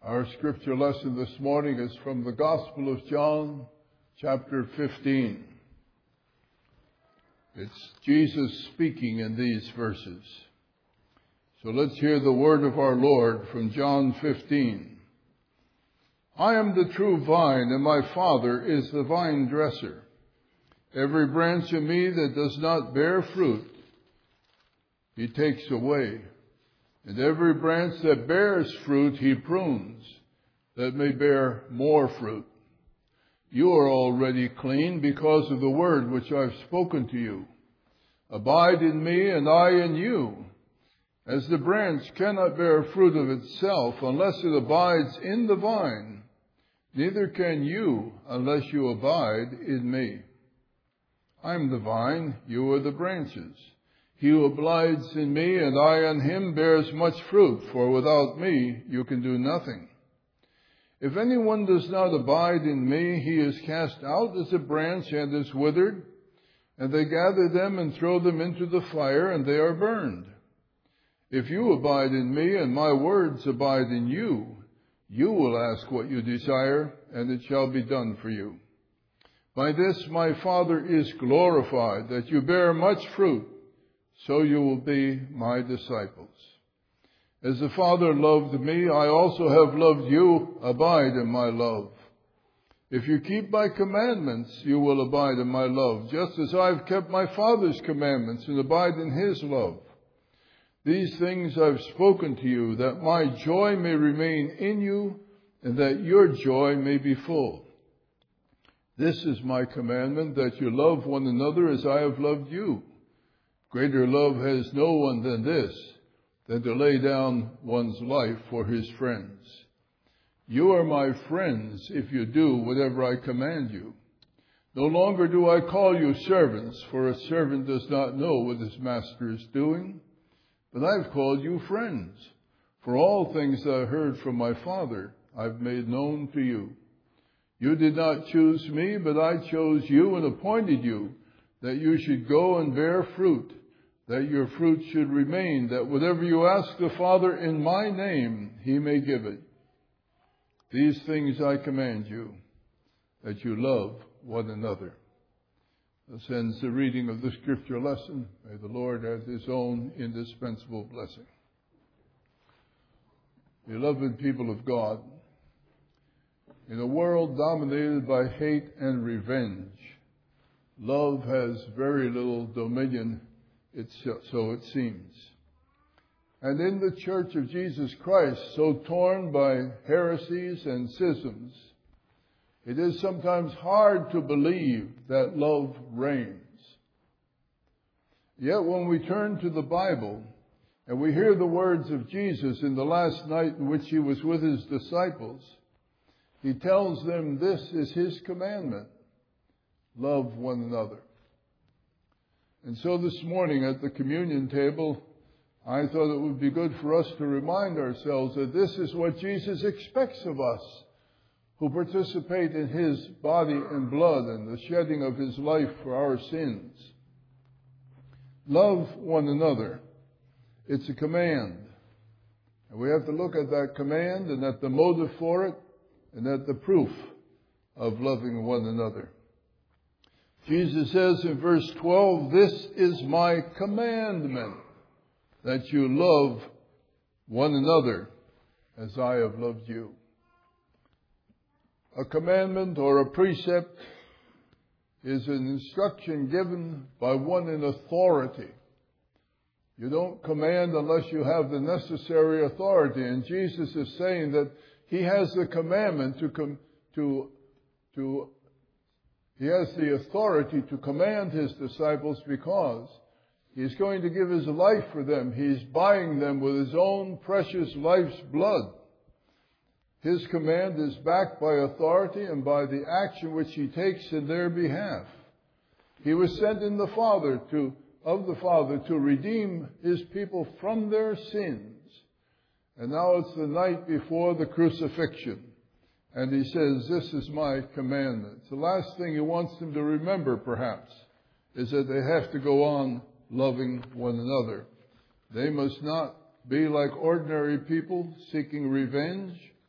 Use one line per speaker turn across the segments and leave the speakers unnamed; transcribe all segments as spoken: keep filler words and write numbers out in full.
Our scripture lesson this morning is from the Gospel of John, chapter fifteen. It's Jesus speaking in these verses. So let's hear the word of our Lord from John fifteen. I am the true vine, and my Father is the vine dresser. Every branch in me that does not bear fruit, he takes away. And every branch that bears fruit, he prunes, that may bear more fruit. You are already clean because of the word which I've spoken to you. Abide in me, and I in you. As the branch cannot bear fruit of itself unless it abides in the vine, neither can you unless you abide in me. I am the vine, you are the branches. He who abides in me and I in him bears much fruit, for without me you can do nothing. If anyone does not abide in me, he is cast out as a branch and is withered, and they gather them and throw them into the fire, and they are burned. If you abide in me and my words abide in you, you will ask what you desire, and it shall be done for you. By this my Father is glorified, that you bear much fruit, so you will be my disciples. As the Father loved me, I also have loved you. Abide in my love. If you keep my commandments, you will abide in my love, just as I have kept my Father's commandments and abide in his love. These things I've spoken to you, that my joy may remain in you, and that your joy may be full. This is my commandment, that you love one another as I have loved you. Greater love has no one than this, than to lay down one's life for his friends. You are my friends if you do whatever I command you. No longer do I call you servants, for a servant does not know what his master is doing. But I've called you friends, for all things that I heard from my Father I've made known to you. You did not choose me, but I chose you and appointed you, that you should go and bear fruit, that your fruit should remain, that whatever you ask the Father in my name, he may give it. These things I command you, that you love one another. This ends the reading of the scripture lesson. May the Lord add his own indispensable blessing. Beloved people of God, in a world dominated by hate and revenge, love has very little dominion, it's, so it seems. And in the Church of Jesus Christ, so torn by heresies and schisms, it is sometimes hard to believe that love reigns. Yet when we turn to the Bible and we hear the words of Jesus in the last night in which he was with his disciples, he tells them this is his commandment: love one another. And so this morning at the communion table, I thought it would be good for us to remind ourselves that this is what Jesus expects of us, who participate in his body and blood and the shedding of his life for our sins. Love one another. It's a command. And we have to look at that command and at the motive for it and at the proof of loving one another. Jesus says in verse twelve, this is my commandment, that you love one another as I have loved you. A commandment or a precept is an instruction given by one in authority. You don't command unless you have the necessary authority. And Jesus is saying that he has the commandment to, com- to, to, he has the authority to command his disciples because he's going to give his life for them. He's buying them with his own precious life's blood. His command is backed by authority and by the action which he takes in their behalf. He was sent in the Father to, of the Father to redeem his people from their sins. And now it's the night before the crucifixion. And he says, this is my commandment. The last thing he wants them to remember, perhaps, is that they have to go on loving one another. They must not be like ordinary people seeking revenge,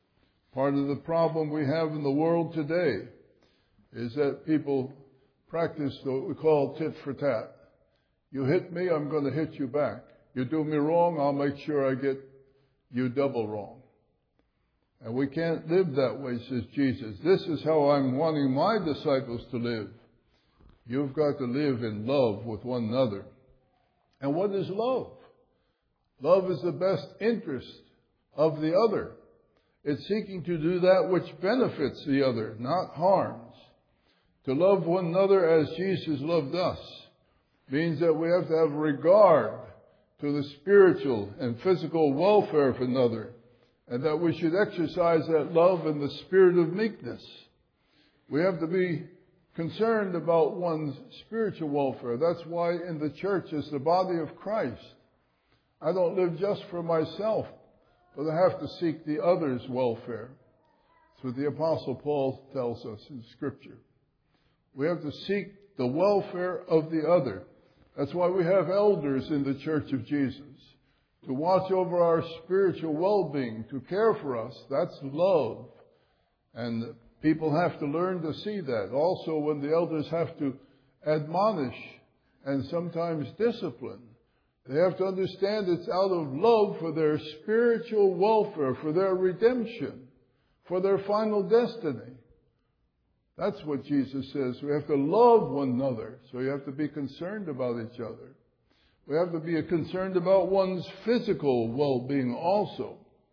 Part of the problem we have in the world today is that people practice what we call tit for tat. You hit me, I'm going to hit you back. You do me wrong, I'll make sure I get you double wrong. And we can't live that way, says Jesus. This is how I'm wanting my disciples to live. You've got to live in love with one another. And what is love? Love is the best interest of the other. It's seeking to do that which benefits the other, not harms. To love one another as Jesus loved us means that we have to have regard to the spiritual and physical welfare of another, and that we should exercise that love in the spirit of meekness. We have to be concerned about one's spiritual welfare. That's why in the church as the body of Christ, I don't live just for myself, but I have to seek the other's welfare. That's what the Apostle Paul tells us in Scripture. We have to seek the welfare of the other. That's why we have elders in the Church of Jesus, to watch over our spiritual well-being, to care for us. That's love. And people have to learn to see that. Also, when the elders have to admonish and sometimes discipline, they have to understand it's out of love for their spiritual welfare, for their redemption, for their final destiny. That's what Jesus says. We have to love one another. So you have to be concerned about each other. We have to be concerned about one's physical well-being also.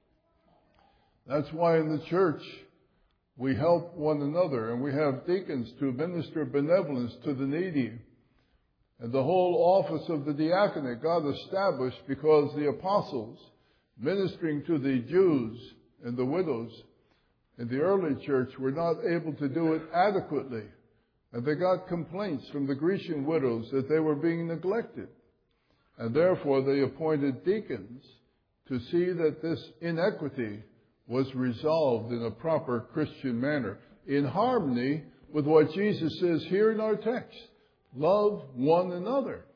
That's why in the church we help one another, and we have deacons to minister benevolence to the needy. And the whole office of the diaconate got established because the apostles, ministering to the Jews and the widows in the early church, were not able to do it adequately. And they got complaints from the Grecian widows that they were being neglected. And therefore they appointed deacons to see that this inequity was resolved in a proper Christian manner, in harmony with what Jesus says here in our text. Love one another.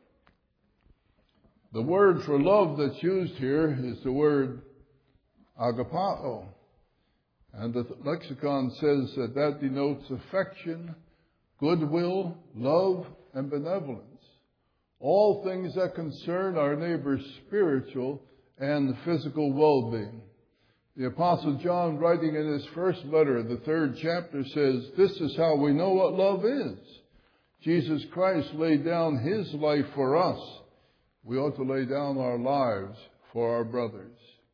The word for love that's used here is the word agapao. And the lexicon says that that denotes affection, goodwill, love, and benevolence. All things that concern our neighbor's spiritual and physical well-being. The Apostle John, writing in his first letter, the third chapter, says, this is how we know what love is. Jesus Christ laid down his life for us. We ought to lay down our lives for our brothers.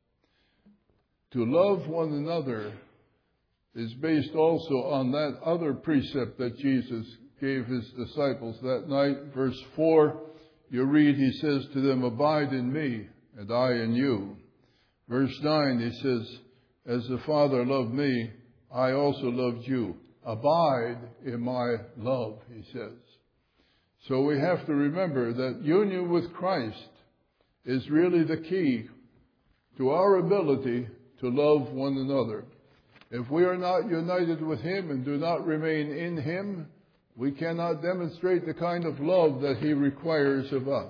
To love one another is based also on that other precept that Jesus gave his disciples that night. Verse four, you read, he says to them, abide in me, and I in you. Verse nine, he says, as the Father loved me, I also loved you. Abide in my love, he says. So we have to remember that union with Christ is really the key to our ability to love one another. If we are not united with him and do not remain in him, we cannot demonstrate the kind of love that he requires of us.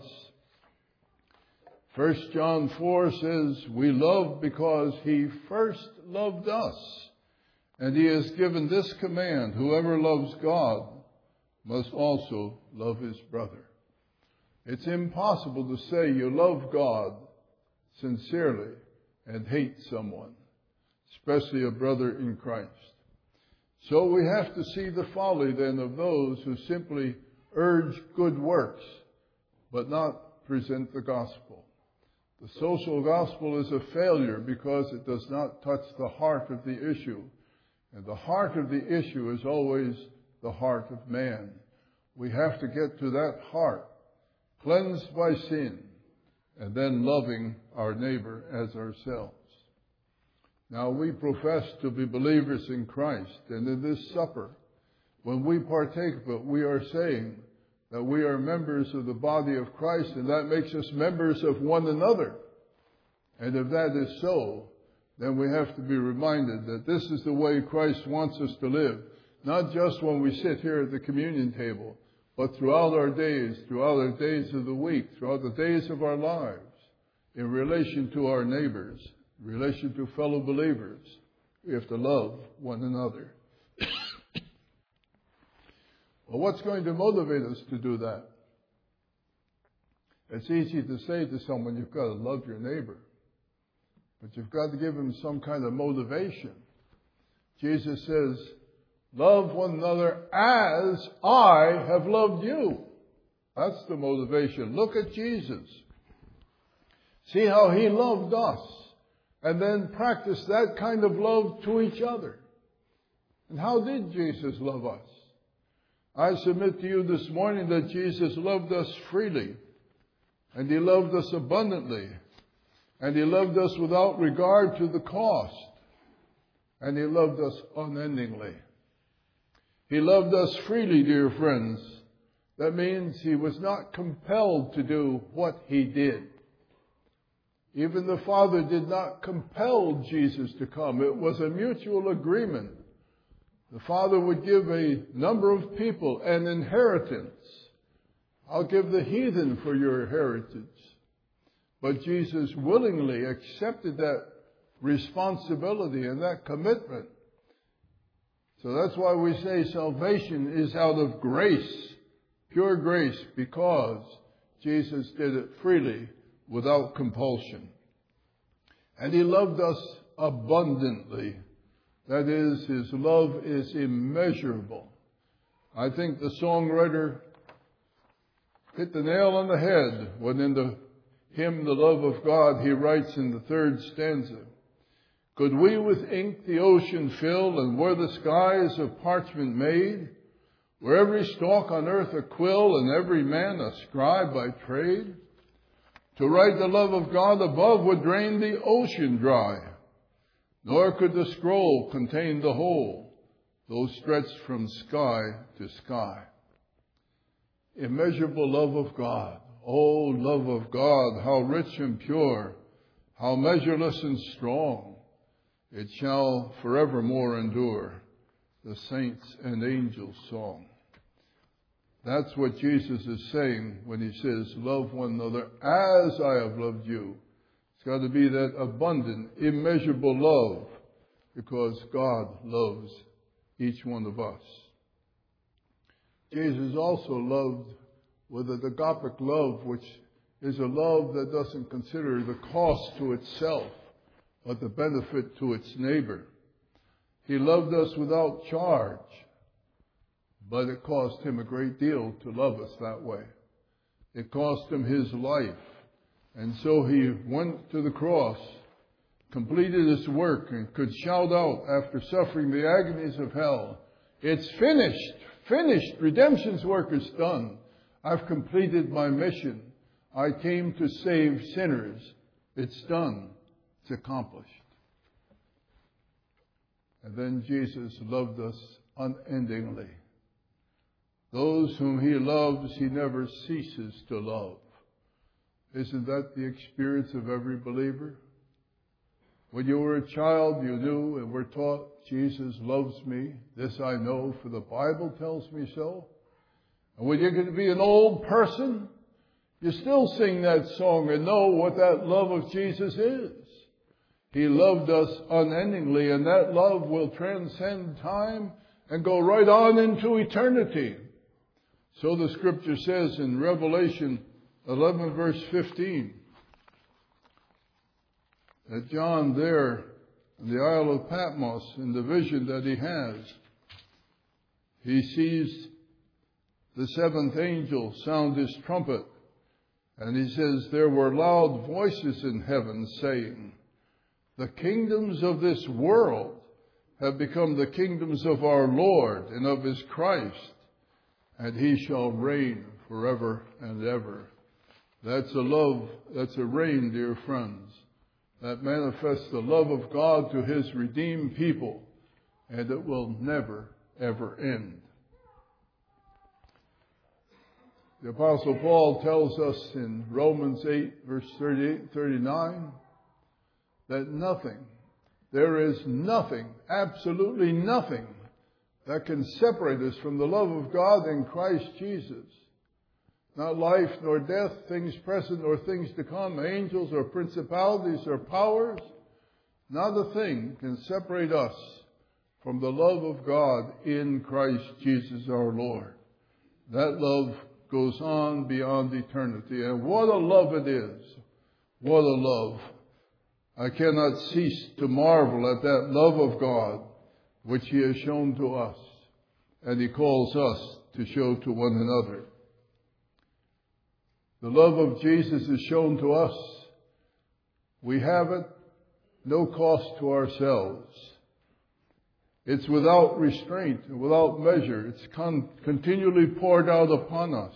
First John four says, we love because he first loved us. And he has given this command, whoever loves God must also love his brother. It's impossible to say you love God sincerely and hate someone, especially a brother in Christ. So we have to see the folly then of those who simply urge good works, but not present the gospel. The social gospel is a failure because it does not touch the heart of the issue. And the heart of the issue is always the heart of man. We have to get to that heart, cleansed by sin, and then loving our neighbor as ourselves. Now, we profess to be believers in Christ, and in this supper, when we partake of it, we are saying that we are members of the body of Christ, and that makes us members of one another. And if that is so, then we have to be reminded that this is the way Christ wants us to live, not just when we sit here at the communion table, but throughout our days, throughout our days of the week, throughout the days of our lives, in relation to our neighbors, in relation to fellow believers, We have to love one another. Well, what's going to motivate us to do that? It's easy to say to someone, you've got to love your neighbor. But you've got to give him some kind of motivation. Jesus says, love one another as I have loved you. That's the motivation. Look at Jesus. See how he loved us. And then practice that kind of love to each other. And how did Jesus love us? I submit to you this morning that Jesus loved us freely. And he loved us abundantly. And he loved us without regard to the cost. And he loved us unendingly. He loved us freely, dear friends. That means he was not compelled to do what he did. Even the Father did not compel Jesus to come. It was a mutual agreement. The Father would give a number of people an inheritance. I'll give the heathen for your heritage. But Jesus willingly accepted that responsibility and that commitment. So that's why we say salvation is out of grace, pure grace, because Jesus did it freely without compulsion. And he loved us abundantly. That is, his love is immeasurable. I think the songwriter hit the nail on the head when in the hymn, The Love of God, he writes in the third stanza, could we with ink the ocean fill, and were the skies of parchment made, were every stalk on earth a quill, and every man a scribe by trade, to write the love of God above would drain the ocean dry, nor could the scroll contain the whole, though stretched from sky to sky. Immeasurable love of God. Oh, love of God, how rich and pure, how measureless and strong. It shall forevermore endure, the saints and angels' song. That's what Jesus is saying when he says, love one another as I have loved you. It's got to be that abundant, immeasurable love, because God loves each one of us. Jesus also loved with an agapic love, which is a love that doesn't consider the cost to itself, but the benefit to its neighbor. He loved us without charge, but it cost him a great deal to love us that way. It cost him his life. And so he went to the cross, completed his work, and could shout out after suffering the agonies of hell, it's finished, finished, redemption's work is done. I've completed my mission. I came to save sinners. It's done. It's accomplished. And then Jesus loved us unendingly. Those whom he loves, he never ceases to love. Isn't that the experience of every believer? When you were a child, you knew and were taught, Jesus loves me. This I know, for the Bible tells me so. And when you're going to be an old person, you still sing that song and know what that love of Jesus is. He loved us unendingly, and that love will transcend time and go right on into eternity. So the scripture says in Revelation eleven verse fifteen, that John there in the Isle of Patmos, in the vision that he has, he sees the seventh angel sound his trumpet, and he says, there were loud voices in heaven saying, the kingdoms of this world have become the kingdoms of our Lord and of his Christ, and he shall reign forever and ever. That's a love, that's a reign, dear friends, that manifests the love of God to his redeemed people, and it will never, ever end. The Apostle Paul tells us in Romans eight, verse thirty-eight, thirty-nine, that nothing, there is nothing, absolutely nothing, that can separate us from the love of God in Christ Jesus. Not life nor death, things present or things to come, angels or principalities or powers, Not a thing can separate us from the love of God in Christ Jesus our Lord. That love goes on beyond eternity. And what a love it is. What a love. I cannot cease to marvel at that love of God which He has shown to us. And He calls us to show to one another. The love of Jesus is shown to us. We have it, no cost to ourselves. It's without restraint and without measure. It's con- continually poured out upon us.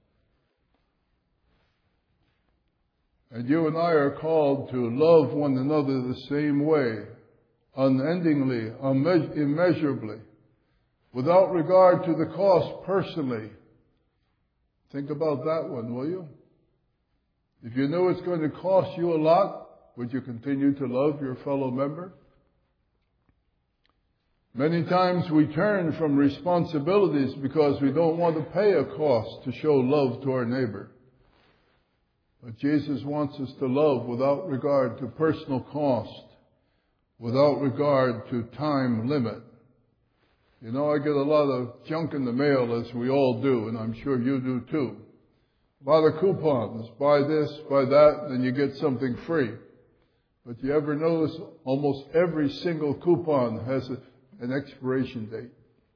And you and I are called to love one another the same way, unendingly, unme- immeasurably, without regard to the cost personally. Think about that one, will you? If you know it's going to cost you a lot, would you continue to love your fellow member? Many times we turn from responsibilities because we don't want to pay a cost to show love to our neighbor. But Jesus wants us to love without regard to personal cost, without regard to time limit. You know, I get a lot of junk in the mail, as we all do, and I'm sure you do too. A lot of coupons. Buy this, buy that, and you get something free. But you ever notice almost every single coupon has a, an expiration date?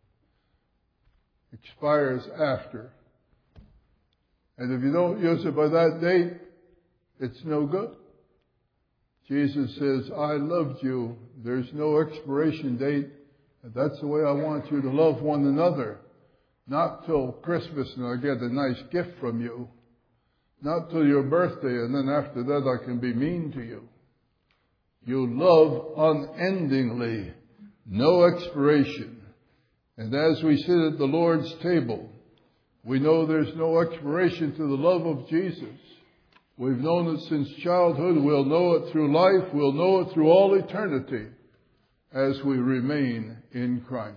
Expires after. And if you don't use it by that date, it's no good. Jesus says, I loved you. There's no expiration date. And that's the way I want you to love one another. Not till Christmas and I get a nice gift from you. Not till your birthday and then after that I can be mean to you. You love unendingly. No expiration. And as we sit at the Lord's table, we know there's no expiration to the love of Jesus. We've known it since childhood. We'll know it through life. We'll know it through all eternity as we remain in Christ.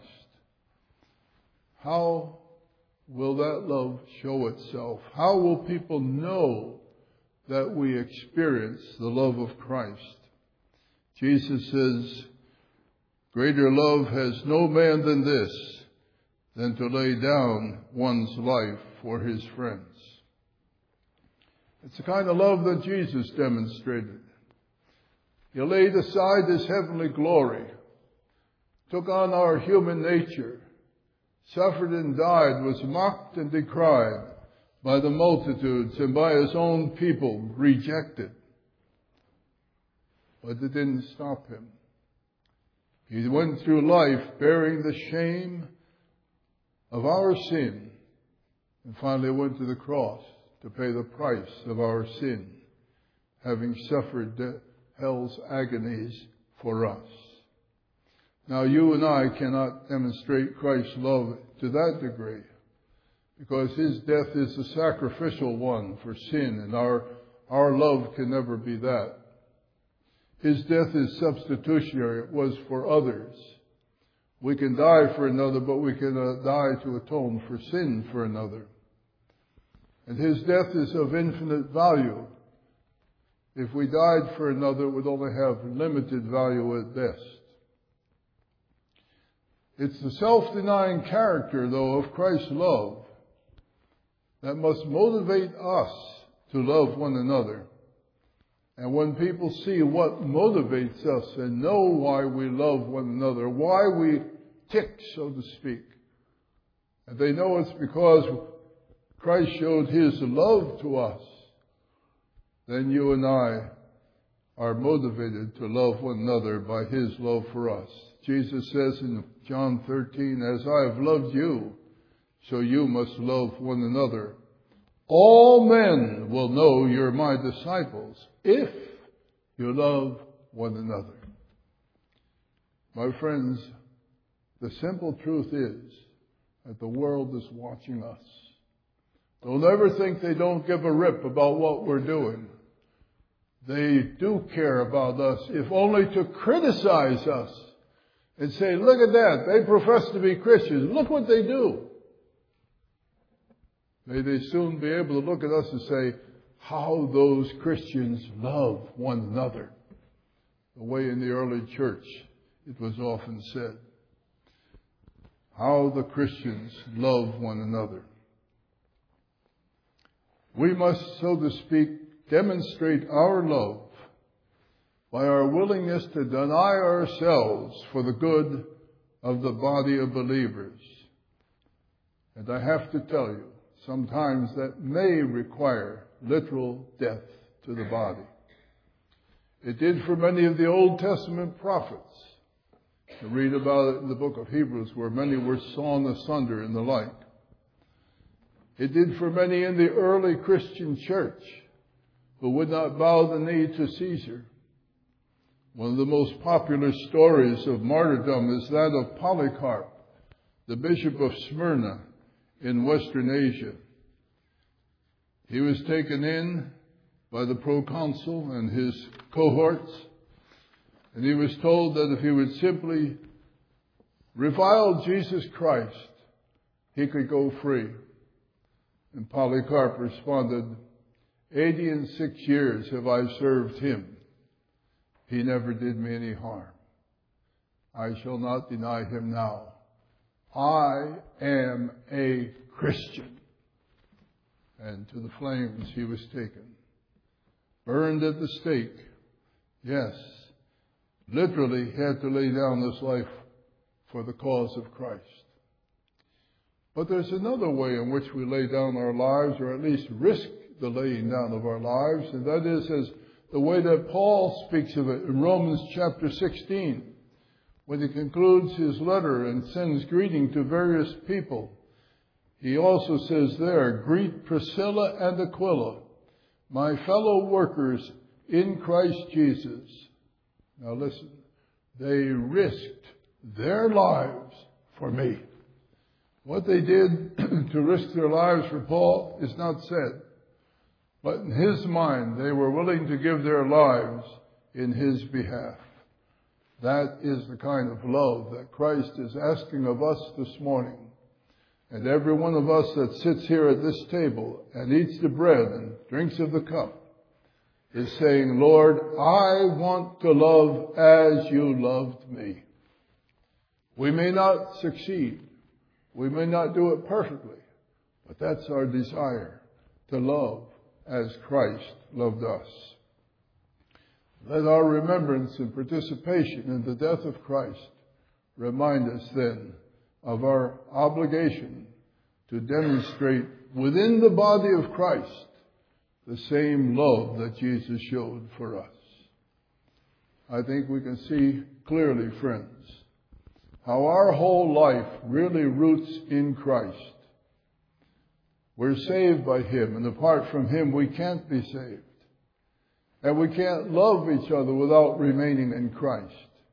How will that love show itself? How will people know that we experience the love of Christ? Jesus says, greater love has no man than this, than to lay down one's life for his friends. It's the kind of love that Jesus demonstrated. He laid aside His heavenly glory, took on our human nature, suffered and died, was mocked and decried by the multitudes and by His own people, rejected. But it didn't stop Him. He went through life bearing the shame of our sin and finally went to the cross to pay the price of our sin, having suffered hell's agonies for us. Now you and I cannot demonstrate Christ's love to that degree because His death is the sacrificial one for sin, and our, our love can never be that. His death is substitutionary. It was for others. We can die for another, but we cannot die to atone for sin for another. And His death is of infinite value. If we died for another, it would only have limited value at best. It's the self-denying character, though, of Christ's love that must motivate us to love one another. And when people see what motivates us and know why we love one another, why we tick, so to speak, and they know it's because Christ showed His love to us, then you and I are motivated to love one another by His love for us. Jesus says in John thirteen, as I have loved you, so you must love one another. All men will know you're my disciples if you love one another. My friends, the simple truth is that the world is watching us. Don't ever think they don't give a rip about what we're doing. They do care about us, if only to criticize us and say, look at that, they profess to be Christians. Look what they do. May they soon be able to look at us and say, how those Christians love one another. the way in the early church it was often said. How the Christians love one another. We must, so to speak, demonstrate our love by our willingness to deny ourselves for the good of the body of believers. And I have to tell you, sometimes that may require literal death to the body. It did for many of the Old Testament prophets. You read about it in the book of Hebrews, where many were sawn asunder and the like. It did for many in the early Christian church who would not bow the knee to Caesar. One of the most popular stories of martyrdom is that of Polycarp, the bishop of Smyrna in Western Asia. He was taken in by the proconsul and his cohorts, and he was told that if he would simply revile Jesus Christ, he could go free. And Polycarp responded, eighty and six years have I served him. He never did me any harm. I shall not deny him now. I am a Christian. And to the flames he was taken. Burned at the stake. Yes, literally had to lay down his life for the cause of Christ. But there's another way in which we lay down our lives, or at least risk the laying down of our lives, and that is as the way that Paul speaks of it in Romans chapter sixteen, when he concludes his letter and sends greeting to various people. He also says there, greet Priscilla and Aquila, my fellow workers in Christ Jesus. Now listen, they risked their lives for me. What they did to risk their lives for Paul is not said. But in his mind, they were willing to give their lives in his behalf. That is the kind of love that Christ is asking of us this morning. And every one of us that sits here at this table and eats the bread and drinks of the cup is saying, Lord, I want to love as you loved me. We may not succeed. We may not do it perfectly. But that's our desire, to love as Christ loved us. Let our remembrance and participation in the death of Christ remind us then of our obligation to demonstrate within the body of Christ the same love that Jesus showed for us. I think we can see clearly, friends, how our whole life really roots in Christ. We're saved by Him, and apart from Him we can't be saved. And we can't love each other without remaining in Christ.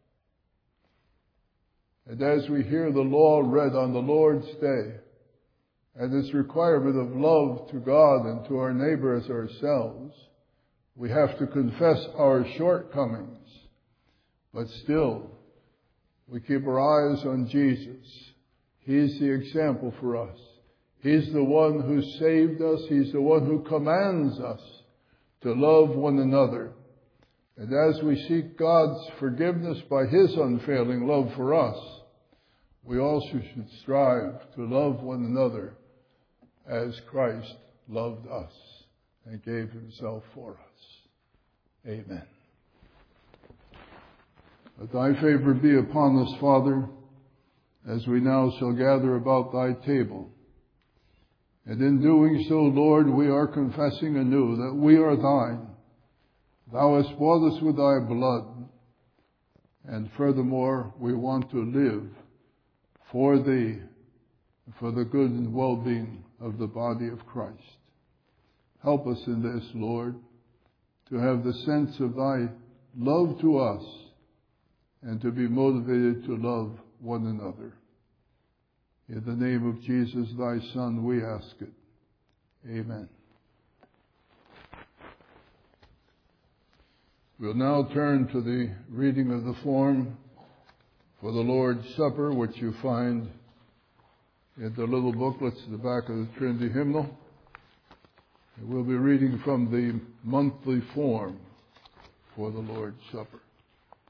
And as we hear the law read on the Lord's Day, and its requirement of love to God and to our neighbor as ourselves, we have to confess our shortcomings. But still, we keep our eyes on Jesus. He's the example for us. He's the one who saved us. He's the one who commands us to love one another. And as we seek God's forgiveness by His unfailing love for us, we also should strive to love one another as Christ loved us and gave Himself for us. Amen. Let Thy favor be upon us, Father, as we now shall gather about Thy table. And in doing so, Lord, we are confessing anew that we are Thine. Thou hast bought us with Thy blood. And furthermore, we want to live for Thee, for the good and well-being of the body of Christ. Help us in this, Lord, to have the sense of Thy love to us and to be motivated to love one another. In the name of Jesus, Thy Son, we ask it. Amen. We'll now turn to the reading of the form for the Lord's Supper, which you find in the little booklets at the back of the Trinity Hymnal. And we'll be reading from the monthly form for the Lord's Supper.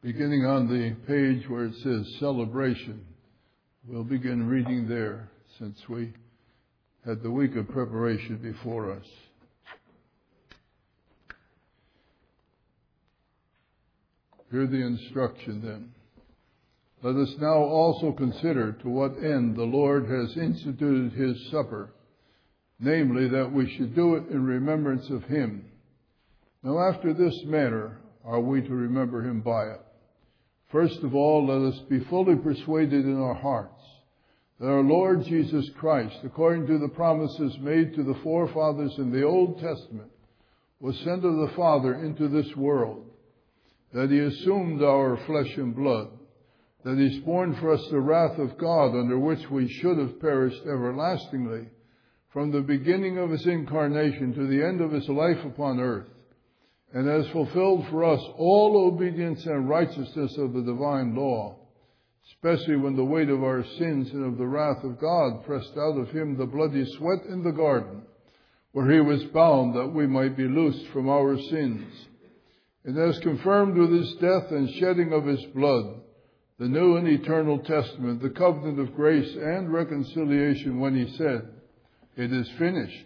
beginning on the page where it says celebration. We'll begin reading there since we had the week of preparation before us. Hear the instruction then. Let us now also consider to what end the Lord has instituted his supper, namely that we should do it in remembrance of him. Now after this manner are we to remember him by it. First of all, let us be fully persuaded in our hearts that our Lord Jesus Christ, according to the promises made to the forefathers in the Old Testament, was sent of the Father into this world, that he assumed our flesh and blood, that he's borne for us the wrath of God under which we should have perished everlastingly, from the beginning of his incarnation to the end of his life upon earth, and has fulfilled for us all obedience and righteousness of the divine law, especially when the weight of our sins and of the wrath of God pressed out of him the bloody sweat in the garden, where he was bound that we might be loosed from our sins, and has confirmed with his death and shedding of his blood the new and eternal testament, the covenant of grace and reconciliation, when he said, "It is finished."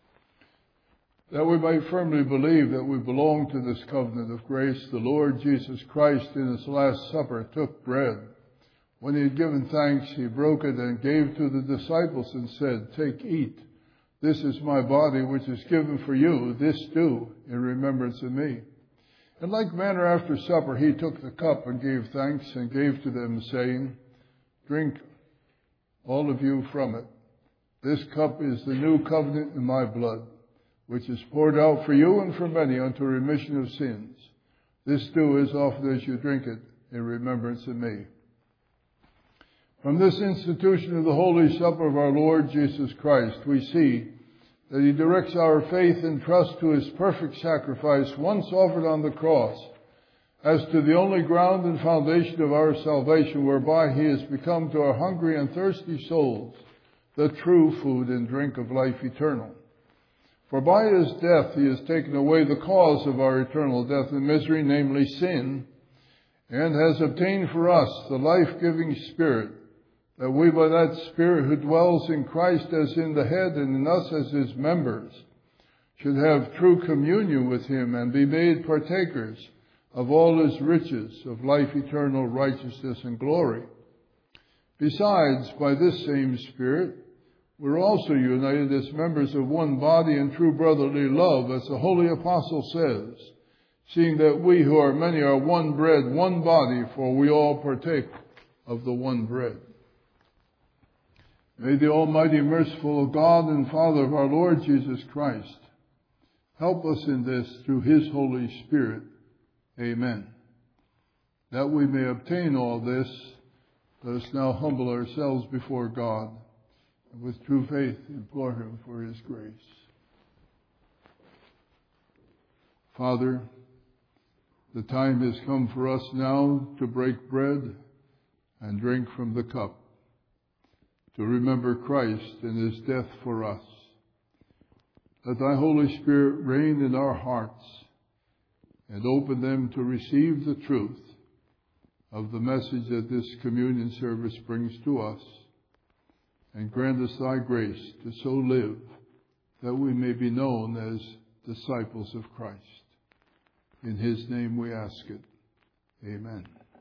That we might firmly believe that we belong to this covenant of grace, the Lord Jesus Christ in his last supper took bread. When he had given thanks, he broke it and gave to the disciples and said, "Take, eat. This is my body which is given for you. This do in remembrance of me." In like manner after supper he took the cup and gave thanks and gave to them, saying, "Drink all of you from it. This cup is the new covenant in my blood, which is poured out for you and for many unto remission of sins. This do as often as you drink it in remembrance of me." From this institution of the Holy Supper of our Lord Jesus Christ, we see that he directs our faith and trust to his perfect sacrifice once offered on the cross as to the only ground and foundation of our salvation, whereby he has become to our hungry and thirsty souls the true food and drink of life eternal. For by his death he has taken away the cause of our eternal death and misery, namely sin, and has obtained for us the life-giving Spirit, that we by that Spirit who dwells in Christ as in the head and in us as his members, should have true communion with him and be made partakers of all his riches of life eternal, righteousness and glory. Besides, by this same Spirit, we're also united as members of one body in true brotherly love, as the Holy Apostle says, seeing that we who are many are one bread, one body, for we all partake of the one bread. May the Almighty, merciful God and Father of our Lord Jesus Christ help us in this through his Holy Spirit. Amen. That we may obtain all this, let us now humble ourselves before God, and with true faith implore him for his grace. Father, the time has come for us now to break bread and drink from the cup, to remember Christ and his death for us. Let thy Holy Spirit reign in our hearts and open them to receive the truth of the message that this communion service brings to us, and grant us thy grace to so live that we may be known as disciples of Christ. In his name we ask it. Amen.